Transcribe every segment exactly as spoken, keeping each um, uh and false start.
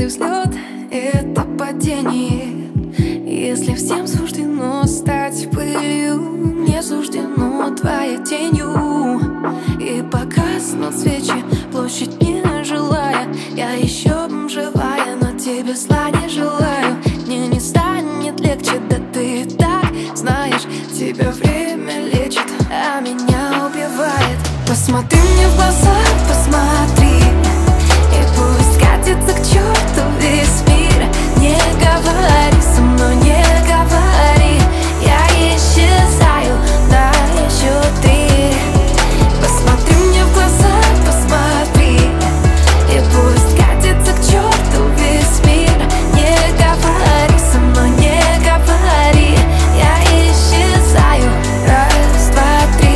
Каждый взлет — это падение. Если всем суждено стать пылью, мне суждено твоей тенью. И погаснут свечи, площадь не желая. Я еще живая, но тебе зла не желаю. Мне не станет легче, да ты так знаешь. Тебя время лечит, а меня убивает. Посмотри мне в глаза, посмотри, и пусть катится к черту весь мир. Не говори со мной, не говори. Я исчезаю на счет три. Посмотри мне в глаза, посмотри, и пусть катится к черту весь мир. Не говори со мной, не говори. Я исчезаю. Раз, два, три.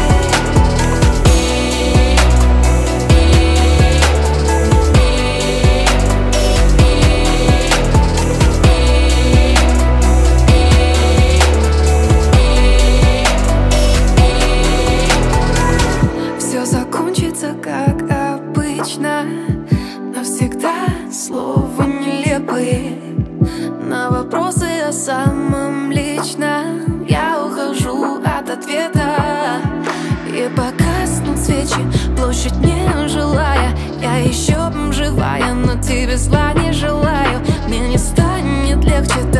Все закончится, как обычно. Навсегда слова нелепые. На вопросы о самом личном я ухожу от ответа. И погаснут свечи, площадь не желая. Я еще живая, но тебе зла не желаю. Мне не станет легче,